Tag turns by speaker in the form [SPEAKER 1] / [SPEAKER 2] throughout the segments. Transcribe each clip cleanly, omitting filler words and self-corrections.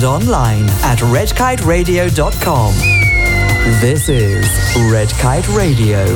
[SPEAKER 1] and online at redkiteradio.com. This is Red Kite Radio.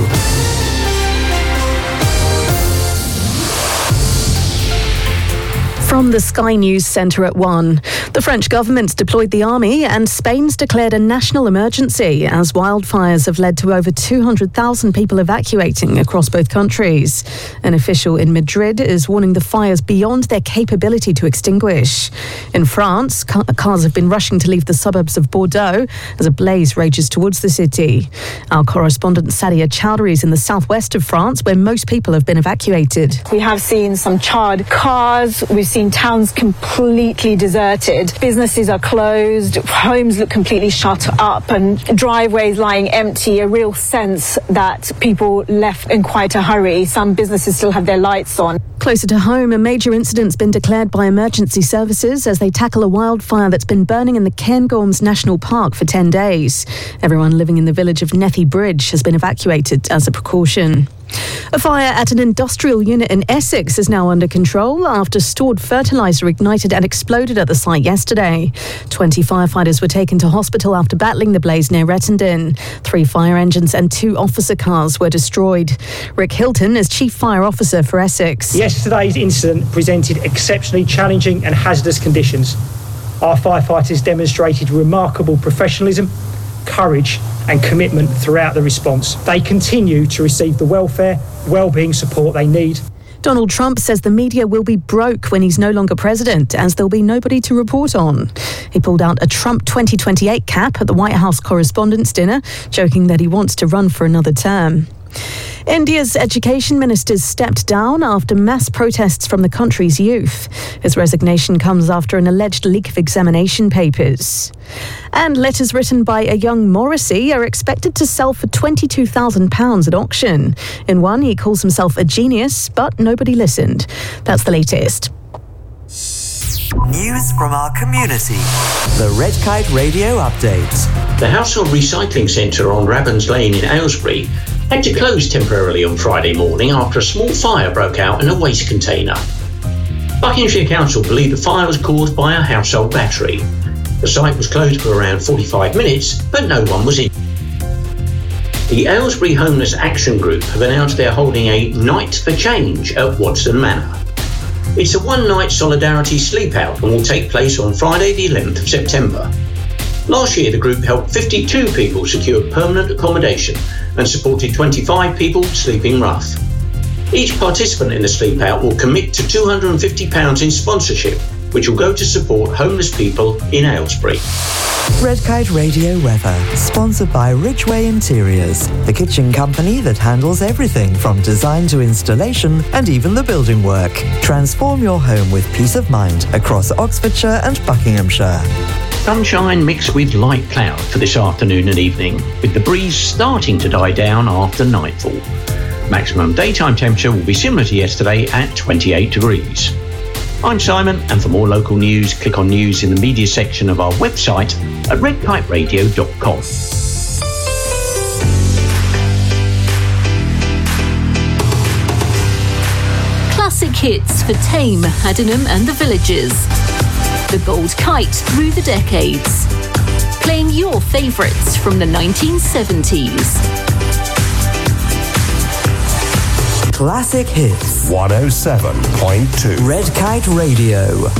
[SPEAKER 2] From the Sky News Centre at 1. The French government's deployed the army and Spain's declared a national emergency as wildfires have led to over 200,000 people evacuating across both countries. An official in Madrid is warning the fires beyond their capability to extinguish. In France, cars have been rushing to leave the suburbs of Bordeaux as a blaze rages towards the city. Our correspondent Sadia Chowdhury is in the southwest of France, where most people have been evacuated.
[SPEAKER 3] We have seen some charred cars. We've seen towns completely deserted. Businesses are closed, homes look completely shut up, and driveways lying empty. A real sense that people left in quite a hurry. Some businesses still have their lights on.
[SPEAKER 2] Closer to home, a major incident's been declared by emergency services as they tackle a wildfire that's been burning in the Cairngorms National Park for 10 days. Everyone living in the village of Nethy Bridge has been evacuated as a precaution. A fire at an industrial unit in Essex is now under control after stored fertiliser ignited and exploded at the site yesterday. 20 firefighters were taken to hospital after battling the blaze near Rettendon. 3 fire engines and 2 officer cars were destroyed. Rick Hilton is Chief Fire Officer for Essex.
[SPEAKER 4] Yesterday's incident presented exceptionally challenging and hazardous conditions. Our firefighters demonstrated remarkable professionalism, courage and commitment throughout the response. They continue to receive the welfare, well-being support they need.
[SPEAKER 2] Donald Trump says the media will be broke when he's no longer president, as there'll be nobody to report on. He pulled out a Trump 2028 cap at the White House Correspondents' Dinner, joking that he wants to run for another term. India's education minister stepped down after mass protests from the country's youth. His resignation comes after an alleged leak of examination papers. And letters written by a young Morrissey are expected to sell for £22,000 at auction. In one, he calls himself a genius, but nobody listened. That's the latest.
[SPEAKER 1] News from our community. The Red Kite Radio Update.
[SPEAKER 5] The Household Recycling Centre on Rabbans Lane in Aylesbury had to close temporarily on Friday morning after a small fire broke out in a waste container. Buckinghamshire Council believe the fire was caused by a household battery. The site was closed for around 45 minutes, but no one was in. The Aylesbury Homeless Action Group have announced they're holding a Night for Change at Wadston Manor. It's a one-night solidarity sleep-out and will take place on Friday the 11th of September. Last year, the group helped 52 people secure permanent accommodation and supported 25 people sleeping rough. Each participant in the sleep-out will commit to £250 in sponsorship, which will go to support homeless people in Aylesbury.
[SPEAKER 1] Red Kite Radio weather, sponsored by Ridgeway Interiors, the kitchen company that handles everything from design to installation and even the building work. Transform your home with peace of mind across Oxfordshire and Buckinghamshire.
[SPEAKER 5] Sunshine mixed with light cloud for this afternoon and evening, with the breeze starting to die down after nightfall. Maximum daytime temperature will be similar to yesterday at 28 degrees. I'm Simon, and for more local news, click on news in the media section of our website at redkiteradio.com.
[SPEAKER 6] Classic hits for Tame, Haddenham and the Villages. The Gold Kite through the decades. Playing your favourites from the 1970s.
[SPEAKER 1] Classic Hits
[SPEAKER 7] 107.2
[SPEAKER 1] Red Kite Radio.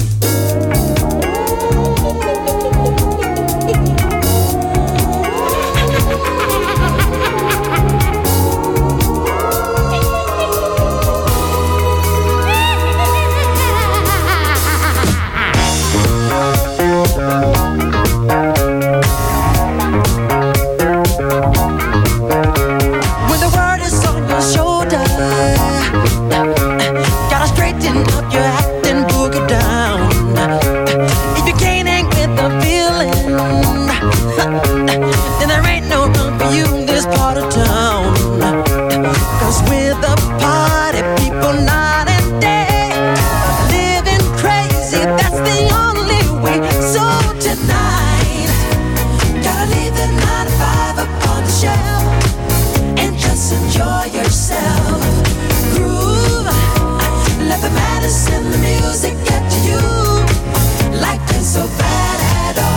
[SPEAKER 8] Let the madness in the music get to you. Life ain't so bad at all.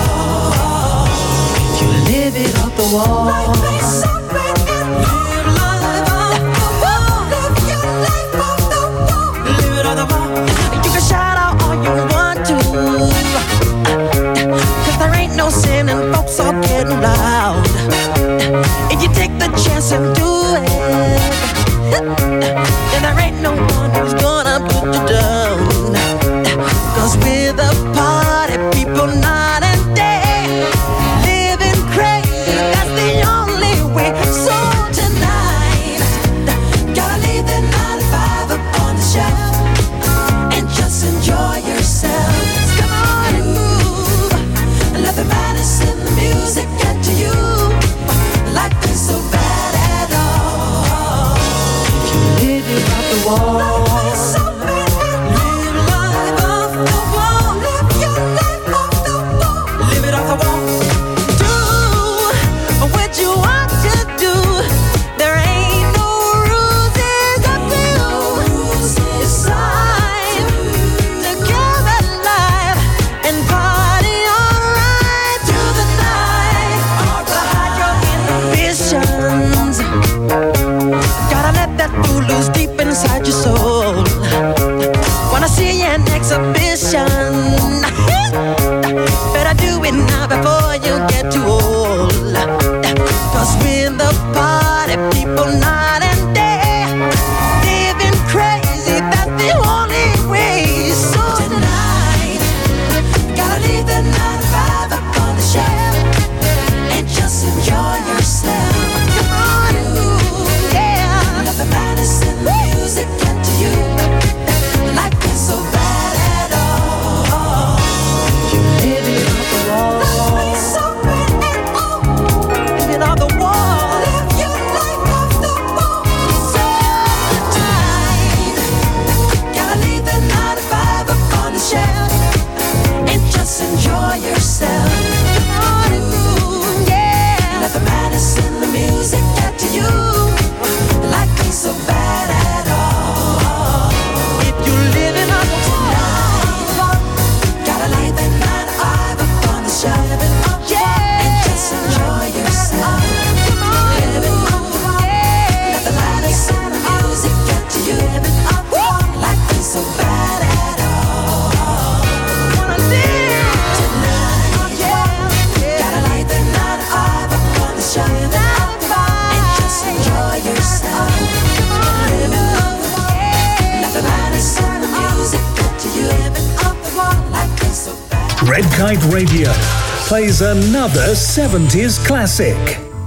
[SPEAKER 8] wall. Life is something and live life off the wall. Live your life off the wall. Live it off the wall. You can shout out all you want to, 'cause there ain't no sin and folks are getting loud. If you take the chance and do it, then there ain't no one who's gonna put you down. 'Cause we're the party people night and day, living crazy, that's the only way. So tonight, gotta leave the 9 to 5 up on the shelf and just enjoy yourself. Come on and move, and let the madness in the music get to you. Life ain't so bad at all if you live it off the wall. Life is so bad. Live life off the wall. Live your life off the wall. Live it off the wall. Do what you want to do. There ain't no rules, it's up to you. It's time to give it life and party alright through the night. Hide your inhibitions. Gotta let that fool loose deep inside your soul. Wanna see an exhibition? Better do it now before you get too old. 'Cause we're the party people night and day, living crazy, that's the only way. So tonight, gotta leave the 9 to 5 up on the shelf and just enjoy yourself. Come on and move, yeah. Let the madness in the music get to you. Life ain't so bad at all. You live it off the wall. Life ain't so bad at all. Live it off the wall. Live your life off the wall. So tonight, gotta leave the 9 to 5 up on the shelf and just enjoy yourself. Come on and move, yeah. Let the madness in the music get to you. Life ain't so bad at all if you live in a tonight. Gotta leave the 9 to 5 up on the shelf, yeah, and just enjoy yourself. Come on, live it up, yeah. Let the madness in the music get to you. Live it up, life ain't so bad at all. Wanna live tonight, yeah. Gotta leave the 9 to 5 up on the shelf, and just enjoy yourself. Come on, live it up, yeah. Let the madness in the music get to you. Live it up, life ain't so bad.
[SPEAKER 9] Red Kite Radio plays another 70s classic.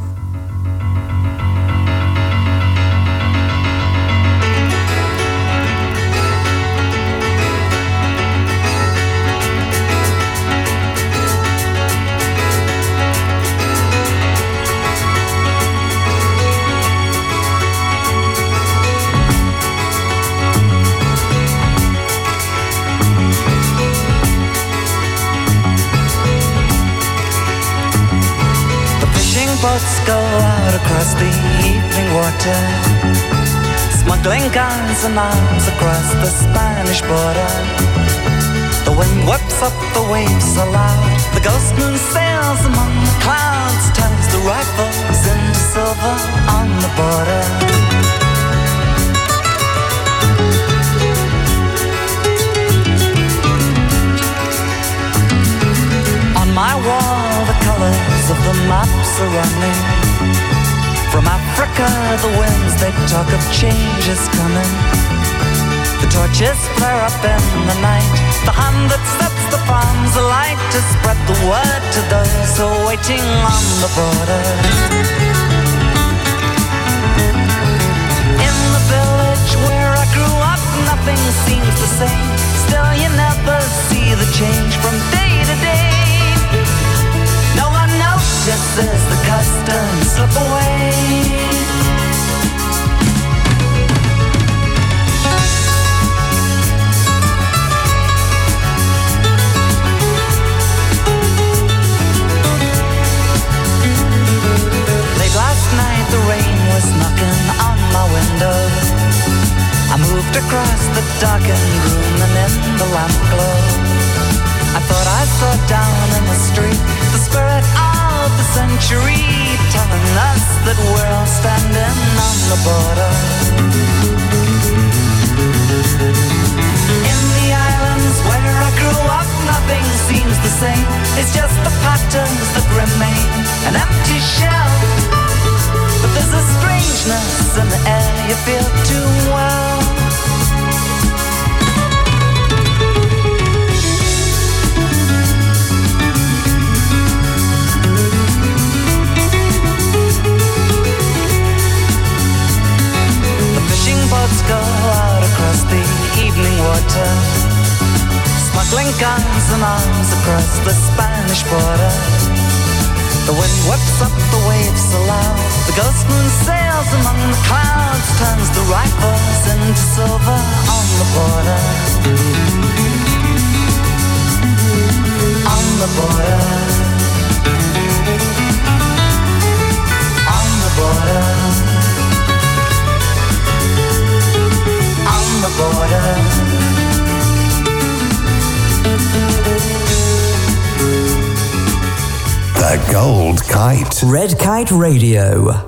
[SPEAKER 8] Boats go out across the evening water, smuggling guns and arms across the Spanish border. The wind whips up the waves aloud, the ghost moon sails among the clouds, turns the rifles into silver on the border. On my wall, the colors of the maps are running. From Africa, the winds, they talk of change is coming. The torches flare up in the night, the hand that sets the farms alight to spread the word to those who are waiting on the border. In the village where I grew up, nothing seems the same. Still you never see the change from day to day. No one notices the customs slip away. Late last night the rain was knocking on my window. I moved across the darkened room and in the lamp glow I thought I saw down in the street the spirit of the century
[SPEAKER 10] standing on the border. In the islands where I grew up, nothing seems the same. It's just the patterns that remain, an empty shell. But there's a strangeness in the air you feel too well. Boats go out across the evening water, smuggling guns and arms across the Spanish border. The wind whips up the waves so loud, the ghost moon sails among the clouds, turns the rifles into silver on the border. On the border. On the border. The border.
[SPEAKER 7] The Gold Kite.
[SPEAKER 1] Red Kite Radio.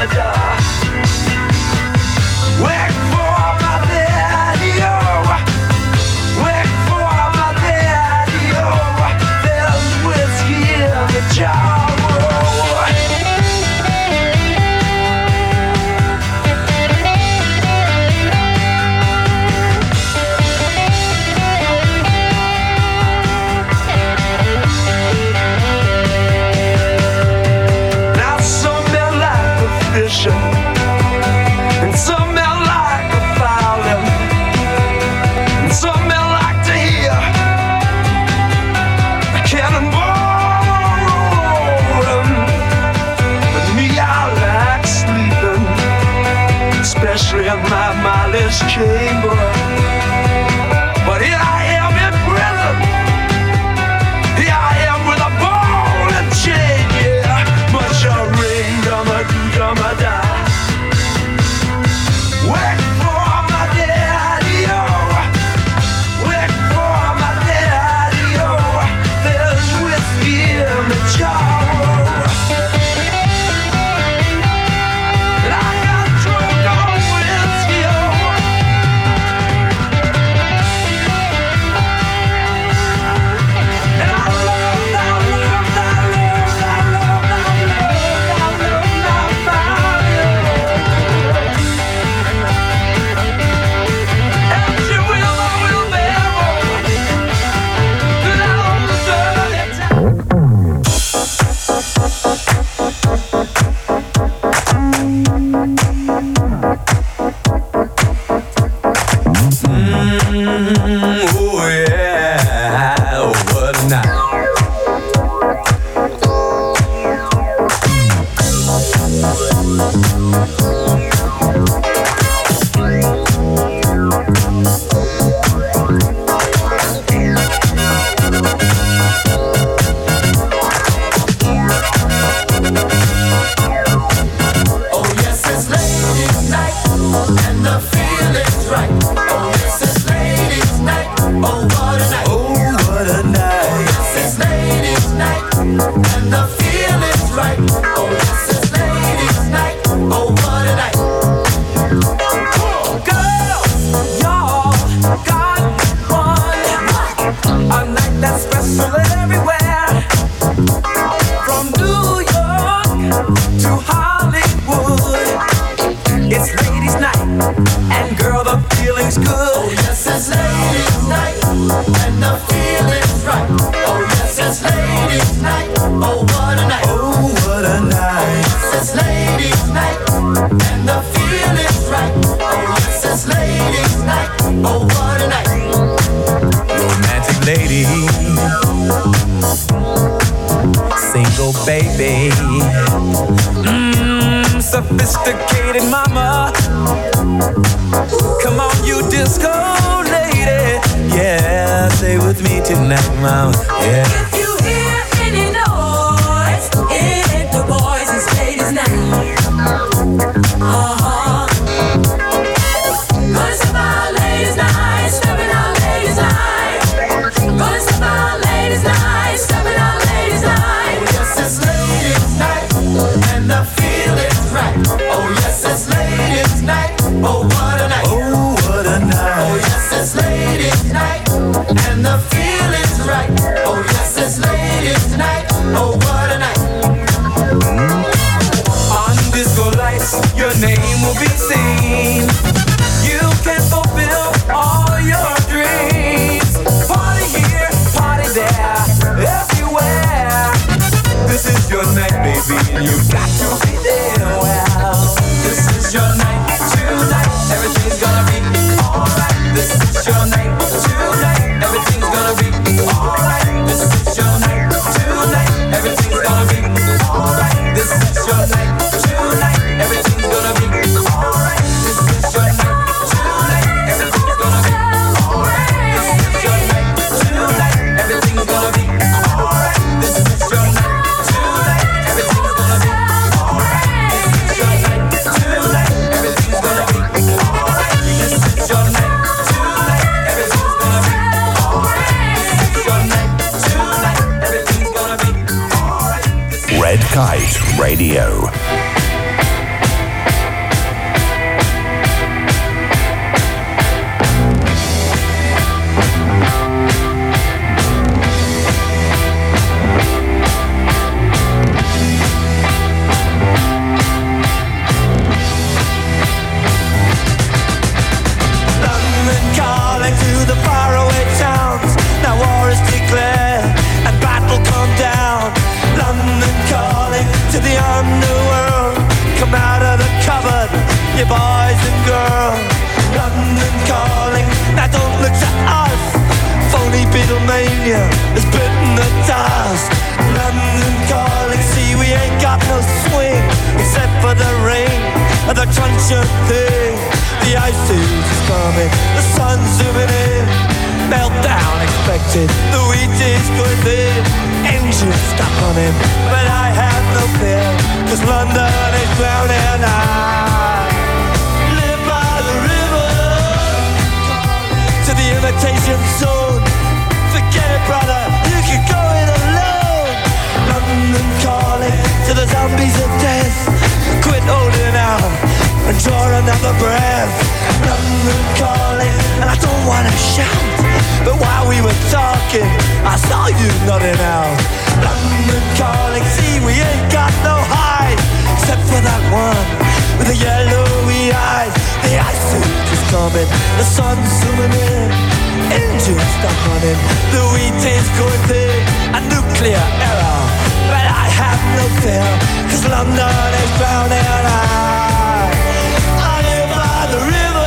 [SPEAKER 7] Red Kite Radio.
[SPEAKER 10] you boys and girls. London calling, now don't look to us. Phony Beatlemania has bitten the dust. London calling, see we ain't got no swing except for the rain and the truncheon thing. The ice age is coming, the sun's zooming in. Meltdown expected, the wheat is going thin. Engines stop running, but I have no fear, 'cause London is drowning. I live by the river, to the imitation zone. Forget it, brother, you can go it alone. London calling to the zombies of death. Quit holding out and draw another breath. London calling, and I don't wanna shout, but while we were talking, I saw you nodding out. London calling, see we ain't got no hide, except for that one with the yellowy eyes. The ice age is coming, the sun's zooming in. Engines stop running, the wheat is going thin. A nuclear error, but I have no fear, 'cause London is drowning. I live by the river.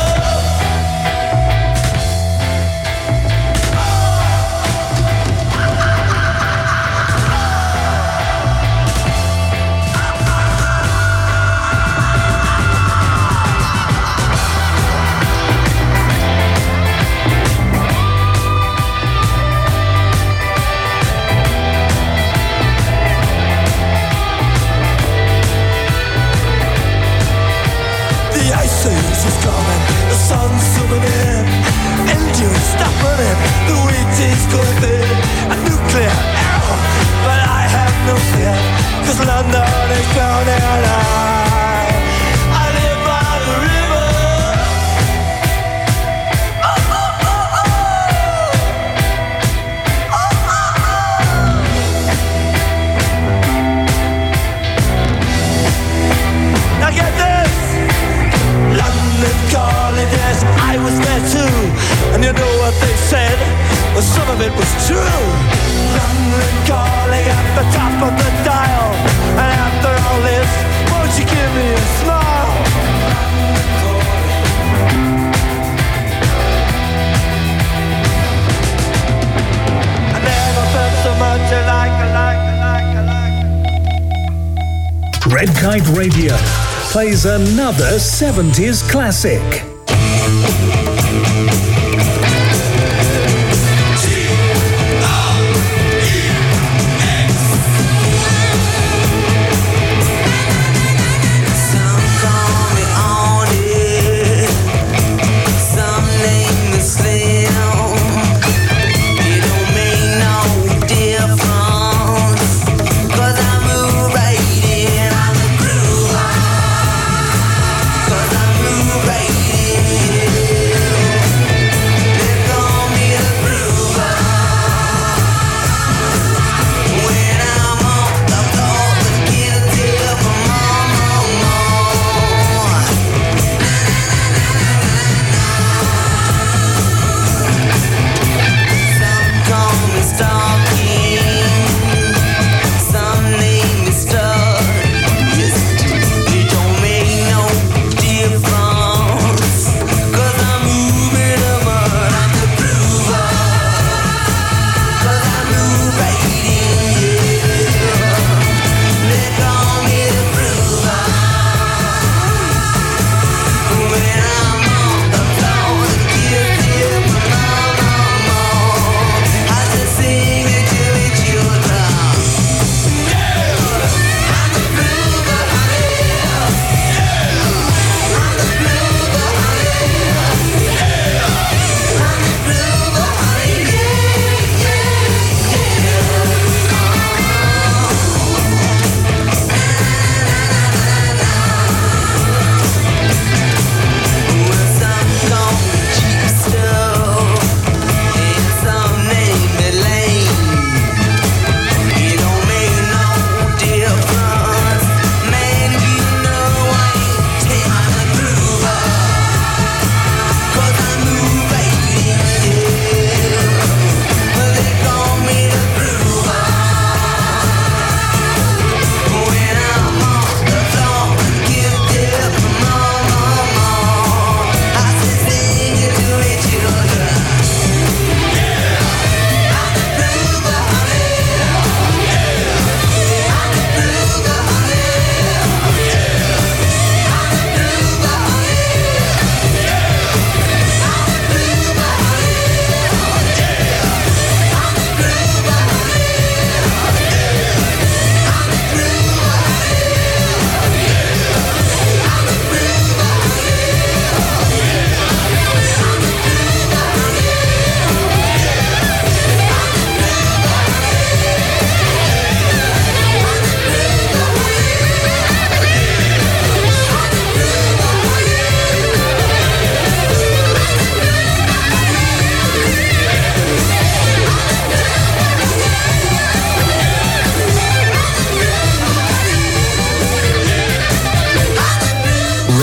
[SPEAKER 10] The sun's zooming in, engines stop running, the wheat is going thin. A nuclear error, but I have no fear, 'cause London is drowning. I live by the river. Now get this! London calling, yes, I was there too. And you know what they said? Well, some of it was true. London calling at the top of the dial. And after all this, won't you give me a smile? I never felt so much alike.
[SPEAKER 9] Red Kite Radio plays another 70s classic.
[SPEAKER 8] Right in.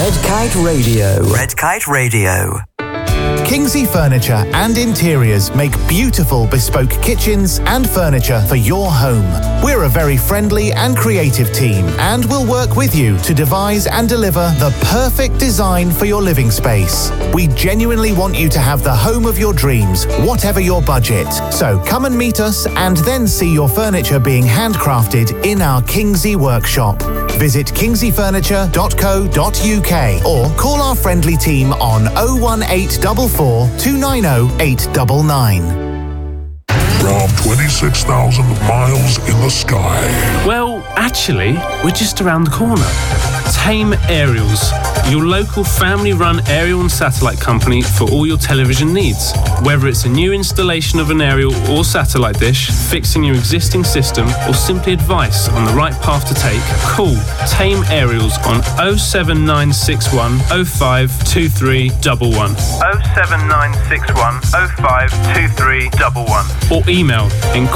[SPEAKER 1] Red Kite Radio. Red Kite Radio.
[SPEAKER 11] Kingsley Furniture and Interiors make beautiful bespoke kitchens and furniture for your home. We're a very friendly and creative team and will work with you to devise and deliver the perfect design for your living space. We genuinely want you to have the home of your dreams, whatever your budget. So come and meet us and then see your furniture being handcrafted in our Kingsley workshop. Visit kingsleyfurniture.co.uk or call our friendly team on 01844 290 899.
[SPEAKER 12] From 26,000 miles in the sky.
[SPEAKER 13] Well, actually, we're just around the corner. Tame Aerials, your local family-run aerial and satellite company for all your television needs. Whether it's a new installation of an aerial or satellite dish, fixing your existing system, or simply advice on the right path to take, call Tame Aerials on 07961 052311. 07961 052311. Or email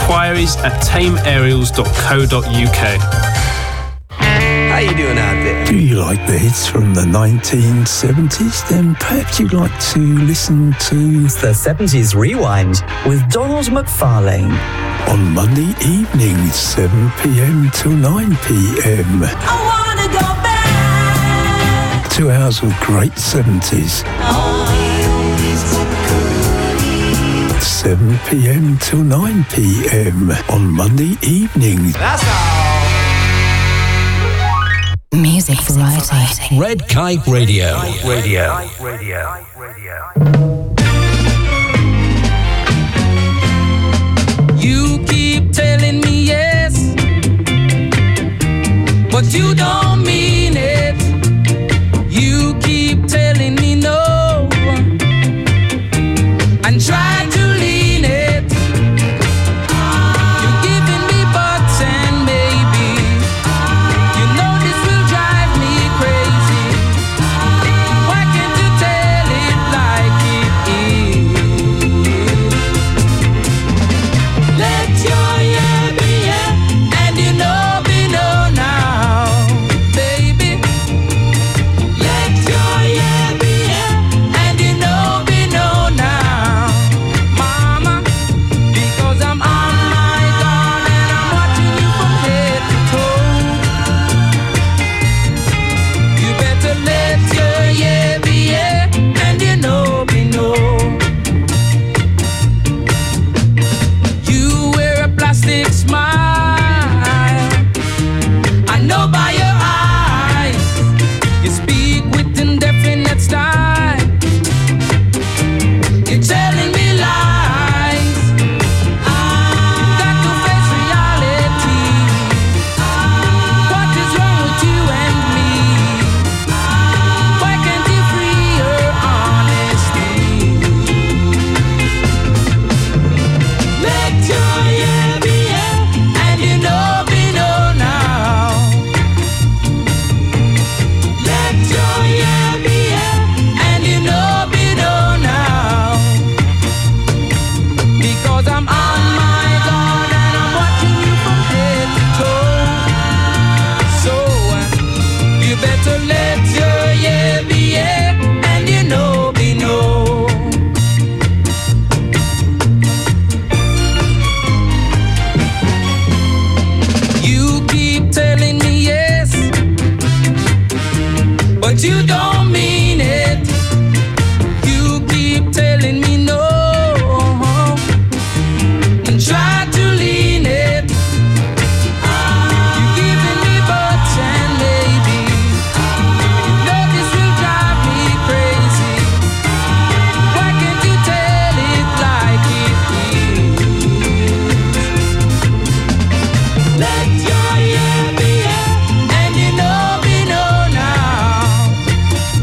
[SPEAKER 13] inquiries@tameaerials.co.uk.
[SPEAKER 14] How you doing out there?
[SPEAKER 7] Do you like the hits from the 1970s? Then perhaps you'd like to listen to
[SPEAKER 1] the 70s Rewind with Donald McFarlane.
[SPEAKER 7] On Monday evenings, 7 p.m. till 9 p.m.
[SPEAKER 8] I wanna go back.
[SPEAKER 7] 2 hours of great 70s. 7 p.m. till 9 p.m. on Monday evenings.
[SPEAKER 14] That's all.
[SPEAKER 15] Music variety.
[SPEAKER 16] Red Kite Radio.
[SPEAKER 10] You keep telling me yes, but you don't mean it. You keep telling me no, and try to lean it. You're giving me buts and maybe. You know this will drive me crazy. Why can't you tell it like it is? Let your yeah be yeah, and you know be no now, baby. Let your yeah be yeah, and you know be no now, mama. Because I'm on my guard and I'm watching you from head to toe. You better let your yeah be yeah, and you know be no. You wear a plastic smile, I know by your eyes. You speak with indefinite style. You're telling me lies. You got to face reality. What is wrong with you and me? Why can't you free your honesty? Let your yeah be yeah, and you know be no now. Let your yeah be yeah, and you know be no now. Because I'm on my guard and I'm watching you from head to toe. So you better let your yeah be yeah, and you know be no. You keep telling me yes, but you don't mean it. You keep telling me no, and try to lean it. You're giving me buts and maybe. You know this will drive me crazy. Why can't you tell it like it is? Let your yeah be yeah, and you know be no now.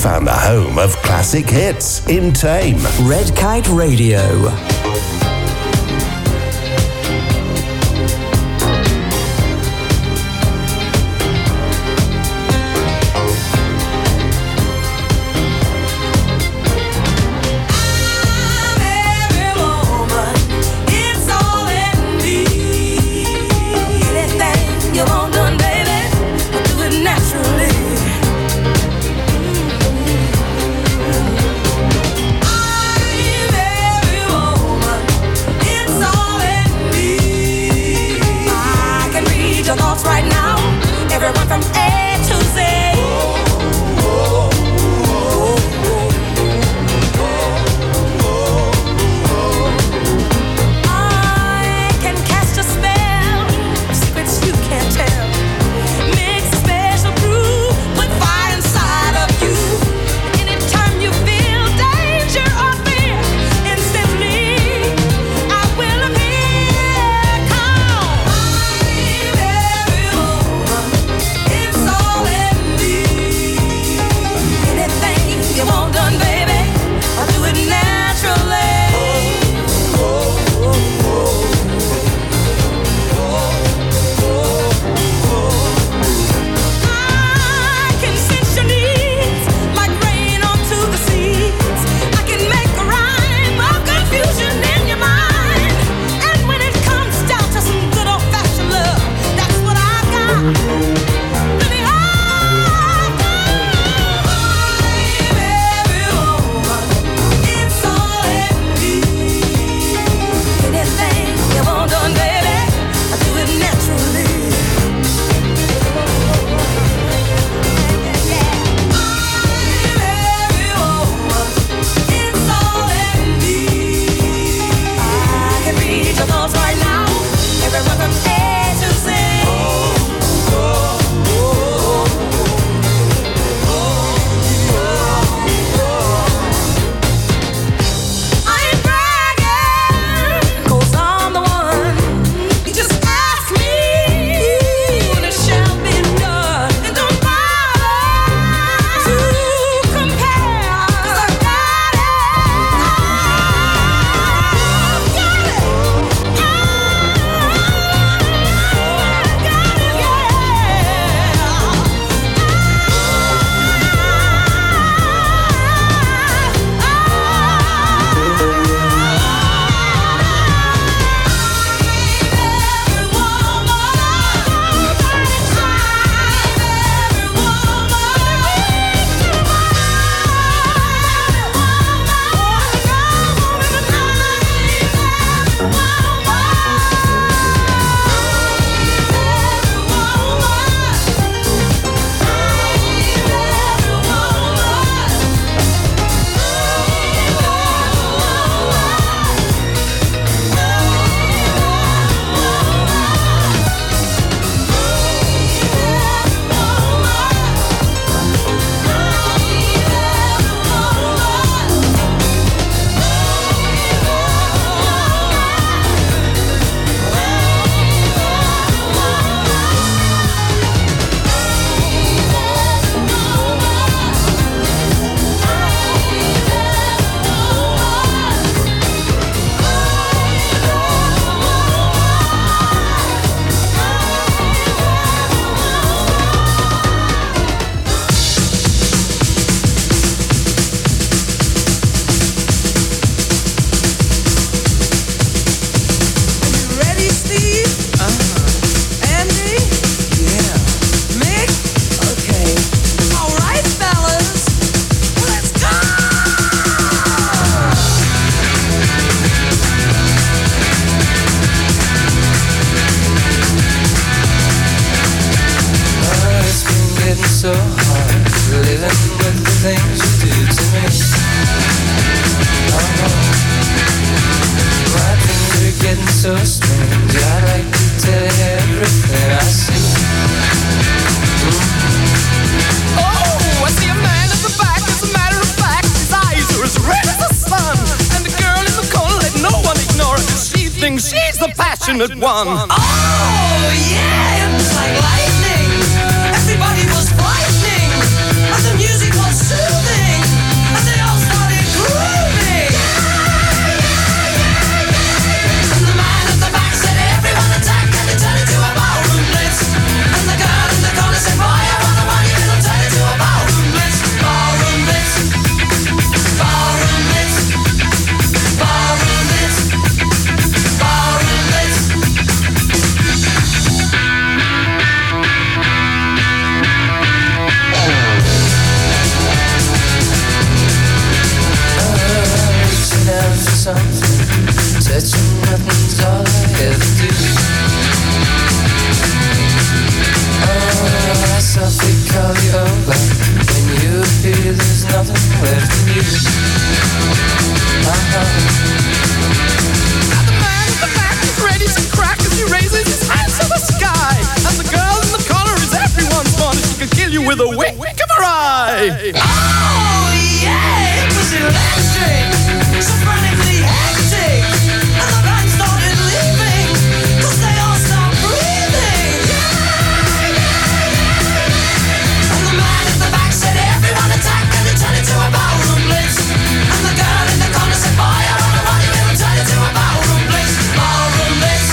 [SPEAKER 16] found the home of classic hits in Tame.
[SPEAKER 1] Red Kite Radio.
[SPEAKER 17] so hard living with the things you do to me. My things are getting so strange. I'd like to tell you everything I see.
[SPEAKER 18] Oh, I see a man at the back. As a matter of fact, his eyes are as red as the sun. And the girl in the corner, let no one ignore her, 'cause she thinks she's the passionate one.
[SPEAKER 8] Oh, yeah, it was like lightning. Everybody was frightening, but the music was soothing.
[SPEAKER 18] you with a wink of her eye. Oh, yeah, it was electric, so frantically hectic, and the band started leaving, 'cause they all stopped breathing. And the man at the back said, everyone attack, and it turned into a ballroom blitz. And the girl in the corner said, boy, I wonder what it will turn into a ballroom blitz. Ballroom blitz.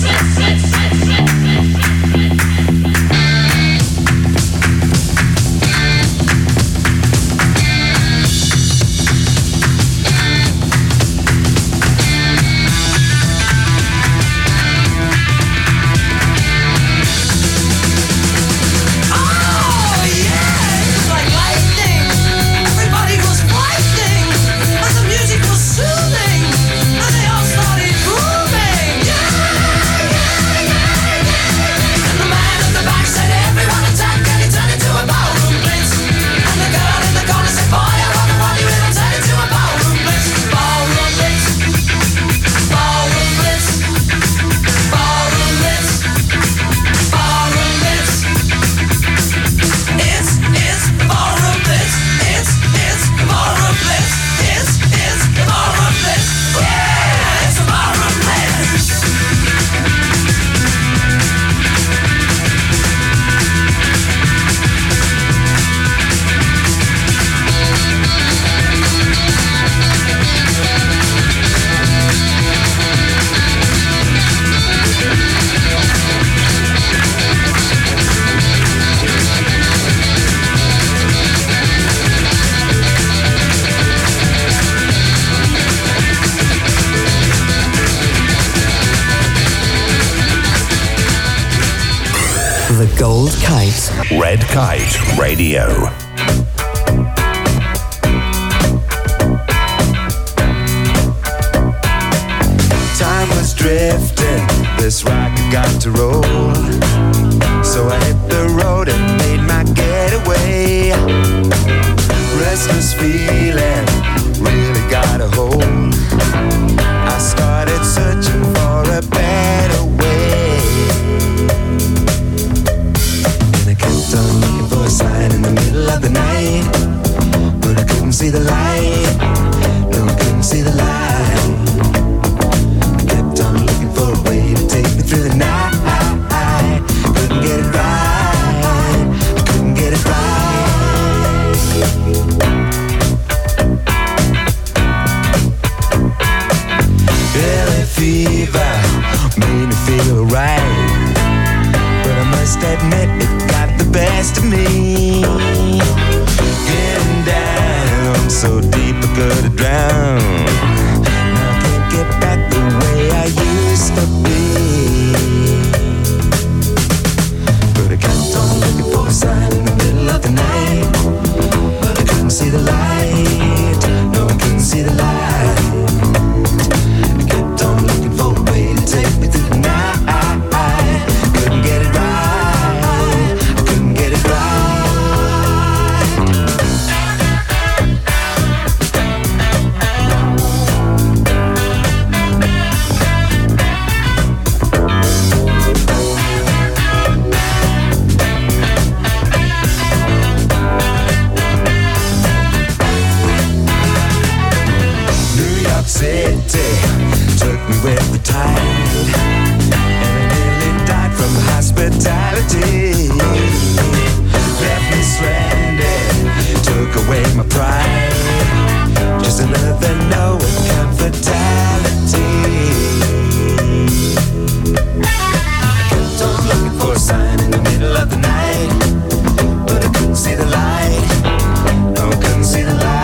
[SPEAKER 1] The Gold Kite.
[SPEAKER 16] Red Kite Radio.
[SPEAKER 19] Time was drifting, this rocket got to roll. So I hit the road and made my getaway. Restless feeling really got a hold. I started searching for a better way. And I kept on looking for a sign in the middle of the night, but I couldn't see the light. No, I couldn't see the light. Kept on looking for a way to take me through the night. Couldn't get it right. Couldn't get it right. Early fever made me feel right, but I must admit it got the best of me. Getting down so deep I could have drowned. Now I can't get back the way I used to be. But I kept on looking for a sign in the middle of the night, but I couldn't see the light. No, I couldn't see the light. I kept on looking for a way to take me through the night. Couldn't get it right. I couldn't get it City took me with the tide, and I nearly died from hospitality. Left me stranded, took away my pride. Just another no income fatality. I kept on looking for a sign in the middle of the night, but I couldn't see the light. No, I couldn't see the light.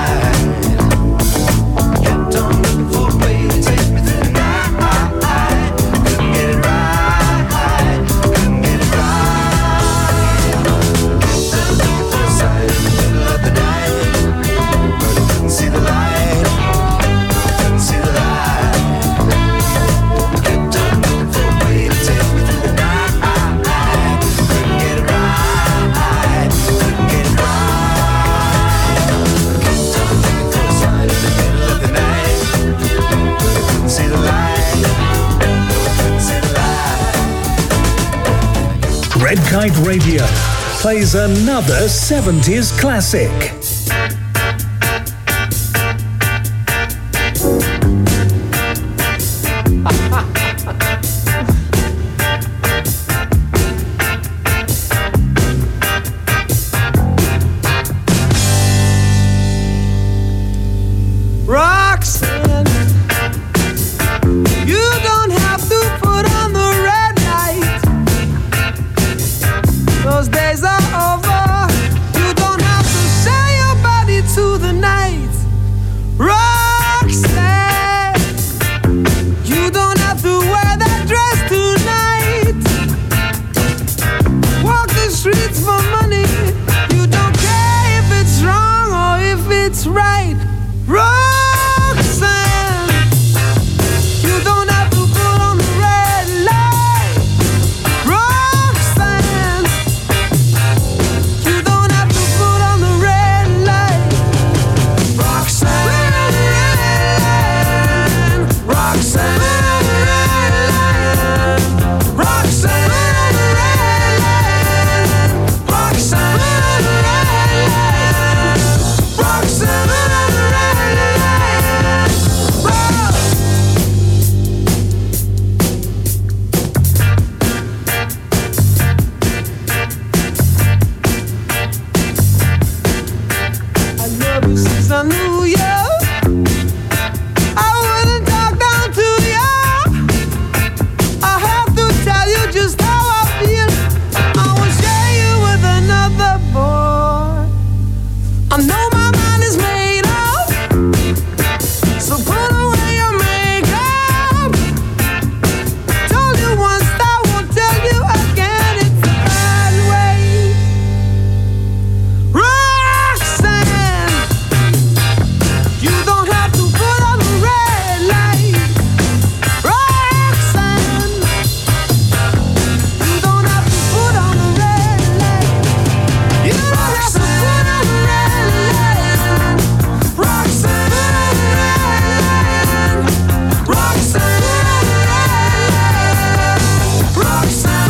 [SPEAKER 9] Red Kite Radio. plays another 70s classic.
[SPEAKER 18] Roxanne, you don't have to put on the red light. Those days are over. You don't have to sell your body to the night. Roxanne, you don't have to wear that dress tonight. Walk the streets for money. You don't care if it's wrong or if it's right. Roxanne, you don't have to put on the red light. Roxanne, you don't have to put on the red light. Roxanne, Roxanne, Roxanne, Roxanne, Roxanne. Since I knew you, I wouldn't talk down to you. I have to tell you just how I feel. I won't share you with another boy. I know my mind is made up, so put away your makeup. Told you once, I won't tell you again. It's the bad way. Roxanne, you don't have to put on the red light. Roxanne, you don't have to put on the red light. You don't have to put on the red light. Roxanne, Roxanne, Roxanne,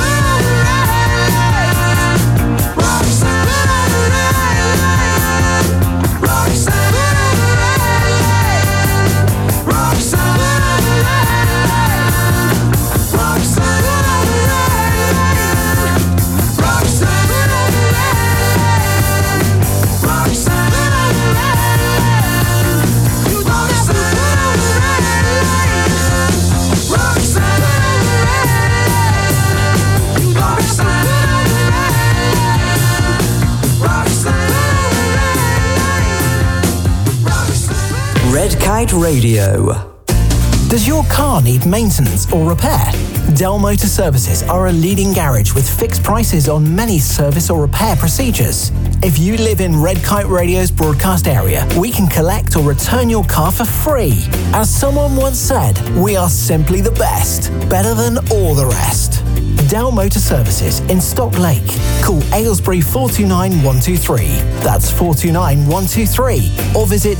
[SPEAKER 1] Red Kite Radio.
[SPEAKER 20] Does your car need maintenance or repair? Dell Motor Services are a leading garage with fixed prices on many service or repair procedures. If you live in Red Kite Radio's broadcast area, we can collect or return your car for free. As someone once said, we are simply the best, better than all the rest. Dell Motor Services in Stock Lake. Call Aylesbury 429 123. That's 429 123. Or visit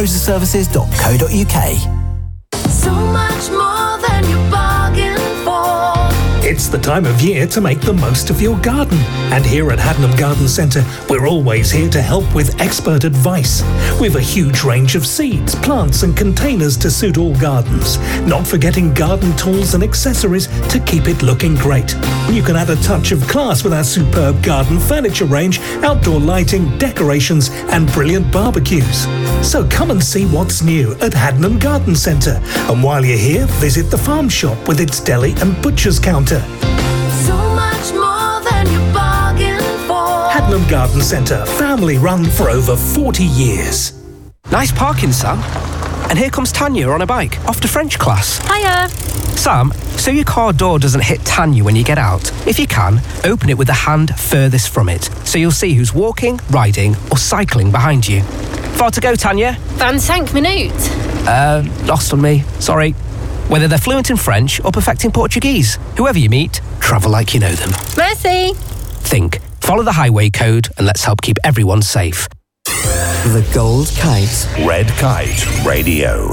[SPEAKER 20] dellmotorservices.co.uk.
[SPEAKER 18] so much more than you bargained for.
[SPEAKER 9] It's the time of year to make the most of your garden. And here at Haddenham Garden Centre, we're always here to help with expert advice. We've a huge range of seeds, plants and containers to suit all gardens. Not forgetting garden tools and accessories to keep it looking great. You can add a touch of class with our superb garden furniture range, outdoor lighting, decorations and brilliant barbecues. So come and see what's new at Haddenham Garden Centre. And while you're here, visit the farm shop with its deli and butcher's counter.
[SPEAKER 18] So much more than you bargained for.
[SPEAKER 9] Haddenham Garden Centre, family run for over 40 years.
[SPEAKER 14] Nice parking, Sam. And here comes Tanya on a bike, off to French class.
[SPEAKER 21] Hiya.
[SPEAKER 14] Sam, so your car door doesn't hit Tanya when you get out. If you can, open it with the hand furthest from it, so you'll see who's walking, riding or cycling behind you. Far to go, Tanya?
[SPEAKER 21] 25 minutes.
[SPEAKER 14] Lost on me. Sorry. Whether they're fluent in French or perfecting Portuguese, whoever you meet, travel like you know them.
[SPEAKER 21] Merci.
[SPEAKER 14] Think, follow the highway code and let's help keep everyone safe.
[SPEAKER 1] The Gold Kite.
[SPEAKER 16] Red Kite Radio.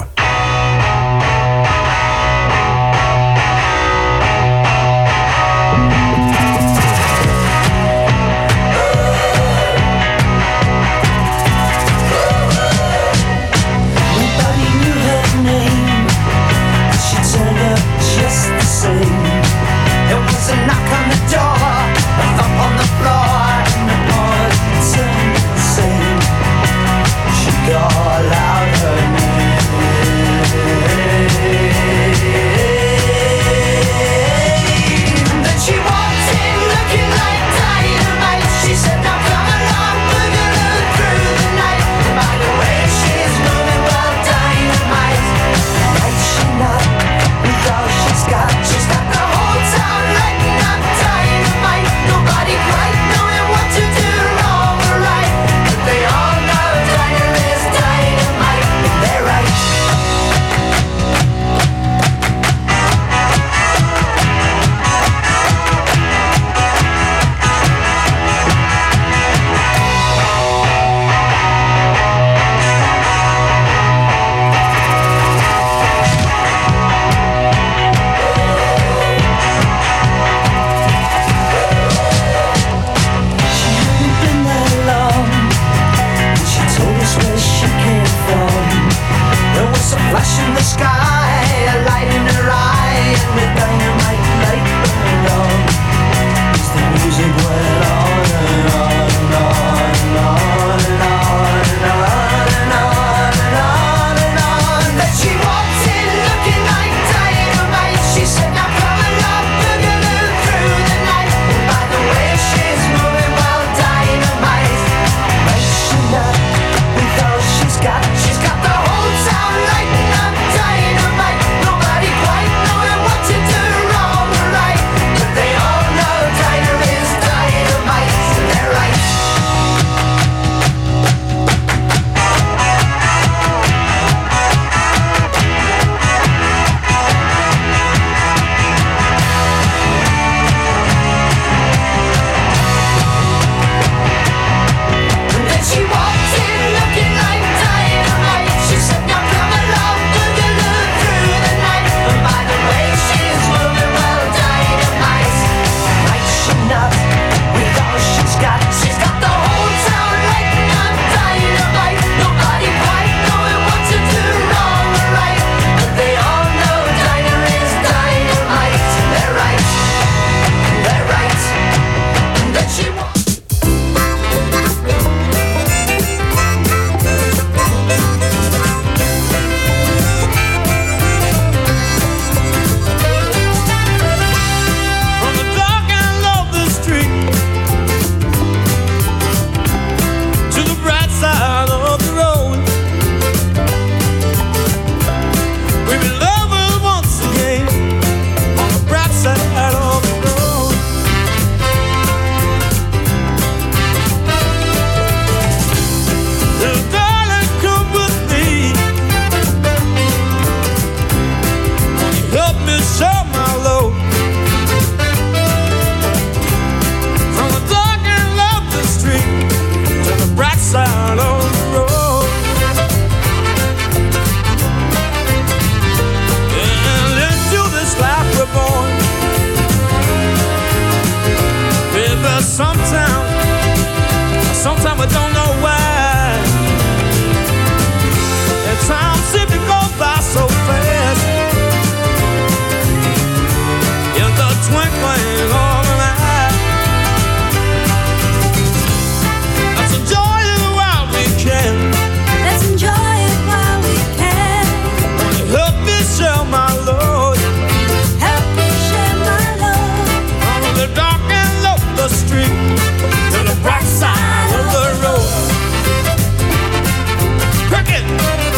[SPEAKER 18] sometimes I don't know why. And time seems to go by so fast. In the twinkling of an eye, let's enjoy it while we can.
[SPEAKER 3] Let's enjoy it while we can.
[SPEAKER 18] Help me share my load.
[SPEAKER 3] Help me share my load.
[SPEAKER 18] On the dark and lonely street to the bright side of the road. Cricket.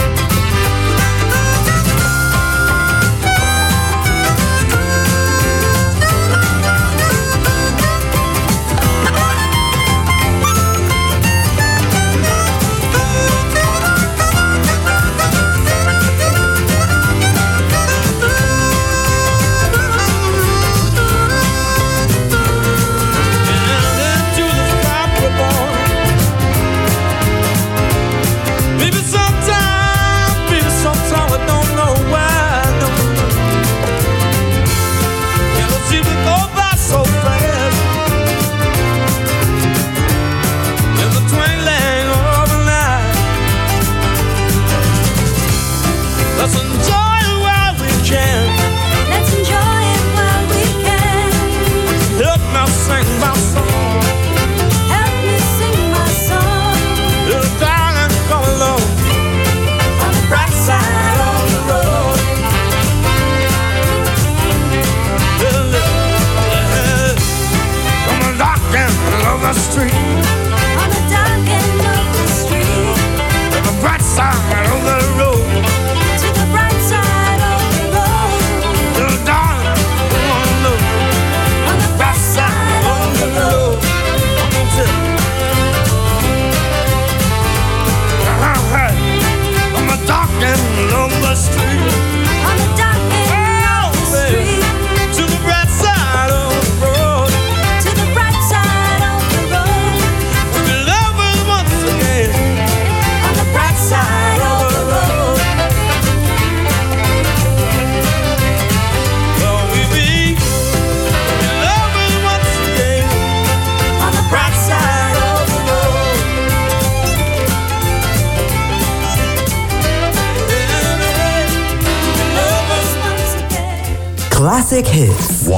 [SPEAKER 1] Classic Hits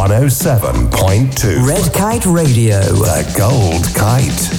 [SPEAKER 16] 107.2
[SPEAKER 1] Red Kite Radio.
[SPEAKER 16] The Gold Kite.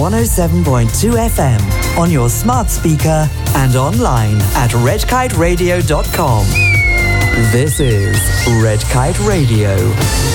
[SPEAKER 1] 107.2 FM on your smart speaker and online at redkiteradio.com. This is Red Kite Radio.